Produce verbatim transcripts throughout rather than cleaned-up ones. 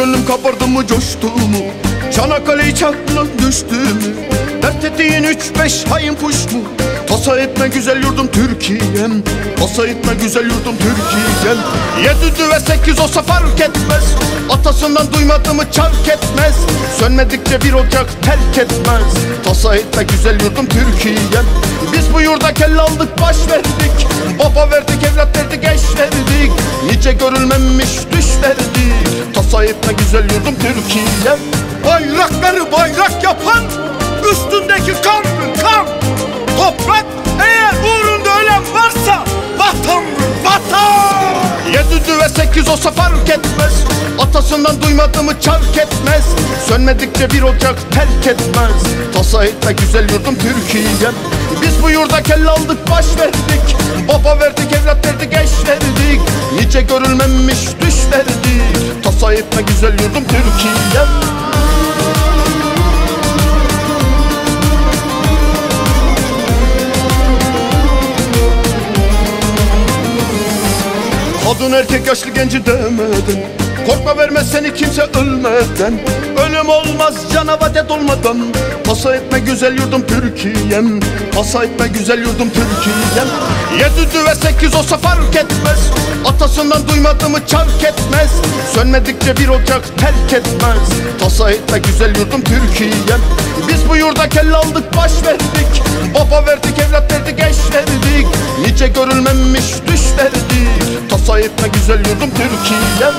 gönlüm kabardı mı coştu mu? Çanakkale çatlak düştü mü? Dert ettiğin üç beş hain kuş mu? Tasa etme güzel yurdum Türkiye'm, tasa etme güzel yurdum Türkiye'm. Yedi düve sekiz olsa fark etmez, atasından duymadı mı çark etmez. Sönmedikçe bir ocak terk etmez, tasa etme güzel yurdum Türkiye'm. Biz bu yurda kelle aldık baş verdik, baba verdik evlat verdik eş verdik. Nice görülmemiş düş verdik, tasa etme güzel yurdum Türkiye'm. Bayrakları bayrak yapan üstündeki kan kan. Toprak eğer uğrunda ölen varsa vatandır vatan. Yedi düve sekiz olsa fark etmez, atasından duymadı mı çark etmez. Sönmedikçe bir ocak terk etmez, tasa etme güzel yurdum Türkiye'm. Biz bu yurda kelle aldık baş verdik, baba verdik evlat verdik eş verdik. Nice görülmemiş düş verdik, tasa etme güzel yurdum Türkiye'm. Kadın erkek yaşlı genci demeden, korkma vermez seni kimse ölmeden. Ölüm olmaz cana vadet olmadan, tasa etme güzel yurdum Türkiye'm, tasa etme güzel yurdum Türkiye'm. Yedi düve sekiz olsa fark etmez, atasından duymadı mı çark etmez. Sönmedikçe bir ocak terk etmez, tasa etme güzel yurdum Türkiye'm. Biz bu yurda kelle aldık baş verdik, baba verdik evlat verdik eş verdik. Nice görülmemiş düş verdik, tasa etme güzel yurdum Türkiye'm.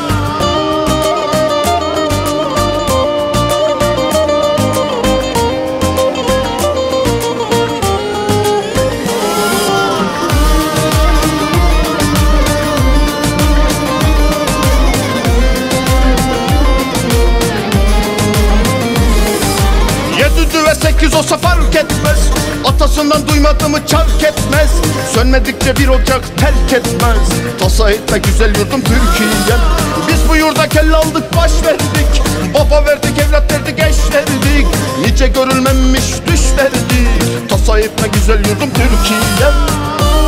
Yedi düve sekiz olsa fark etmez, atasından duymadı mı çark etmez. Sönmedikçe bir ocak terk etmez, tasa etme güzel yurdum Türkiye'm. Biz bu yurda kelle aldık baş verdik, baba verdik evlat verdik eş verdik. Nice görülmemiş düş verdik, tasa etme güzel yurdum Türkiye'm.